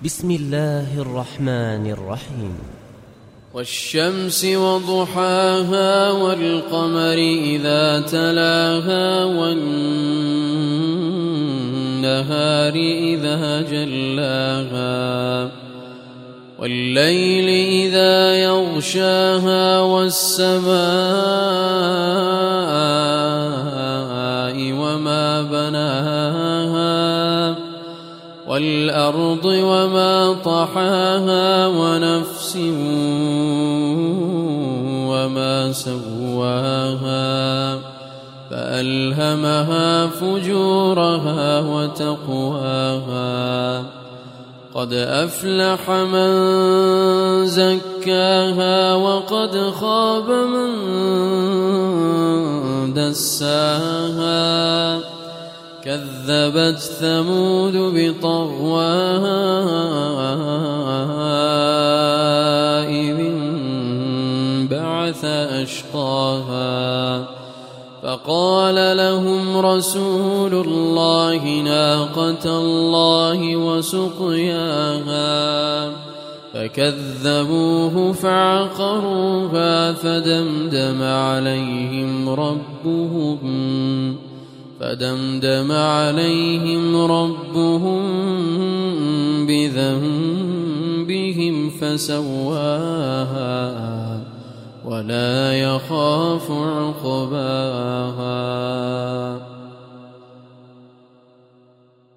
بسم الله الرحمن الرحيم. والشمس وضحاها والقمر إذا تلاها والنهار إذا جلاها والليل إذا يغشاها والسماء وما بناها والأرض وما طحاها ونفس وما سواها فألهمها فجورها وتقواها قد أفلح من زكاها وقد خاب من دساها كذبت ثمود بطغواها إذ انبعث أشقاها فقال لهم رسول الله ناقة الله وسقياها فكذبوه فعقروها فدمدم عليهم ربهم بذنبهم فسواها ولا يخاف عقباها.